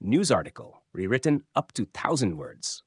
News article, rewritten up to 1,000 words.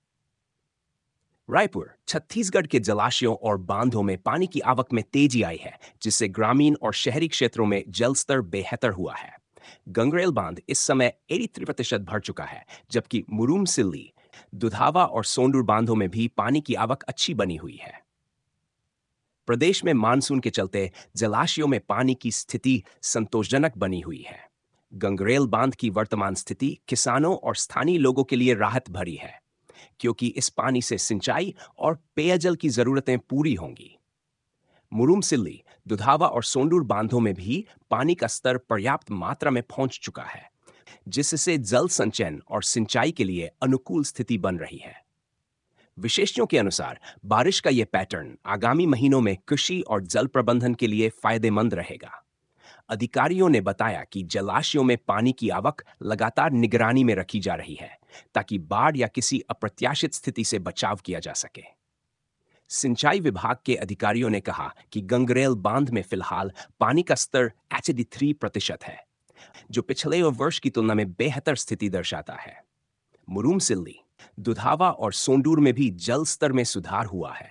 Raipur, Chhattisgarh के जलाशयों और बांधों में पानी की आवक में तेजी आई है, जिससे ग्रामीण और शहरी क्षेत्रों में जल स्तर बेहतर हुआ है। गंगरेल बांध इस समय 83% भर चुका है, जबकि मुरुम सिल्ली, दुधावा और सोंडूर बांधों में भी पानी की आवक अच्छी बनी हुई है। प्रदेश में मानसून के चलते जलाशयों में पानी की स्थिति संतोषजनक बनी हुई है। गंगरेल बांध की वर्तमान स्थिति किसानों और स्थानीय लोगों के लिए राहत भरी है, क्योंकि इस पानी से सिंचाई और पेयजल की जरूरतें पूरी होंगी। मुरुम सिल्ली, दुधावा और सोंडूर बांधों में भी पानी का स्तर पर्याप्त मात्रा में पहुंच चुका है, जिससे जल संचयन और सिंचाई के लिए अनुकूल स्थिति बन रही है। विशेषज्ञों के अनुसार बारिश का यह पैटर्न आगामी महीनों में कृषि और जल प्रबंधन के लिए फायदेमंद रहेगा। अधिकारियों ने बताया कि जलाशयों में पानी की आवक लगातार निगरानी में रखी जा रही है, ताकि बाढ़ या किसी अप्रत्याशित स्थिति से बचाव किया जा सके। सिंचाई विभाग के अधिकारियों ने कहा कि गंगरेल बांध में फिलहाल पानी का स्तर 83% है, जो पिछले वर्ष की तुलना में बेहतर स्थिति दर्शाता है। मुरुम सिल्ली, दुधावा और सोंडूर में भी जल स्तर में सुधार हुआ है।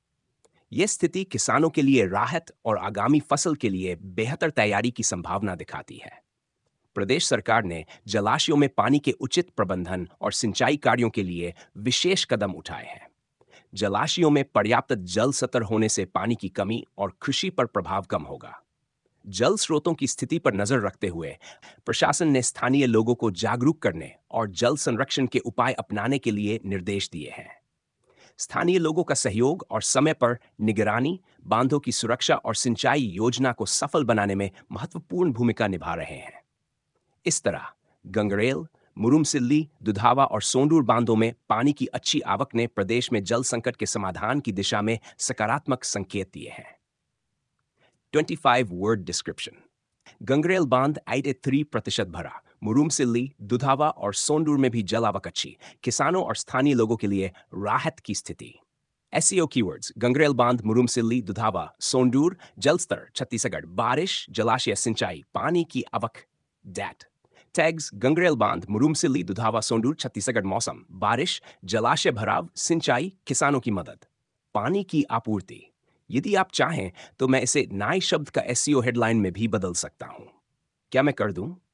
यह स्थिति किसानों के लिए राहत और आगामी फसल के लिए बेहतर तैयारी की संभावना दिखाती है। प्रदेश सरकार ने जलाशयों में पानी के उचित प्रबंधन और सिंचाई कार्यों के लिए विशेष कदम उठाए हैं। जलाशयों में पर्याप्त जल स्तर होने से पानी की कमी और कृषि पर प्रभाव कम होगा। जल स्रोतों की स्थिति पर नजर रखते हुए प्रशासन ने स्थानीय लोगों को जागरूक करने और जल संरक्षण के उपाय अपनाने के लिए निर्देश दिए हैं। स्थानीय लोगों का सहयोग और समय पर निगरानी बांधों की सुरक्षा और सिंचाई योजना को सफल बनाने में महत्वपूर्ण भूमिका निभा रहे हैं। इस तरह गंगरेल, मुरुमसिल्ली, दुधावा और सोंडूर बांधों में पानी की अच्छी आवक ने प्रदेश में जल संकट के समाधान की दिशा में सकारात्मक संकेत दिए हैं। 25 वर्ड डिस्क्रिप्शन। गंगरेल बांध 83% भरा, मुरुमसिल्ली, दुधावा और सोंडूर में भी जल आवक अच्छी, किसानों और स्थानीय लोगों के लिए राहत की स्थिति। SEO कीवर्ड्स: गंगरेल बांध, मुरुमसिल्ली, दुधावा, सोंडूर, जल स्तर छत्तीसगढ़, बारिश, जलाशय, सिंचाई, पानी की आवक, डैट। टैग्स: गंगरेल बांध, मुरुमसिल्ली, दुधावा, सोंडूर, छत्तीसगढ़, मौसम, बारिश, जलाशय भराव, सिंचाई, किसानों की मदद। पानी की आपूर्ति: यदि आप चाहें तो मैं इसे नाई शब्द का SEO हेडलाइन में भी बदल सकता हूं। क्या मैं कर दूं?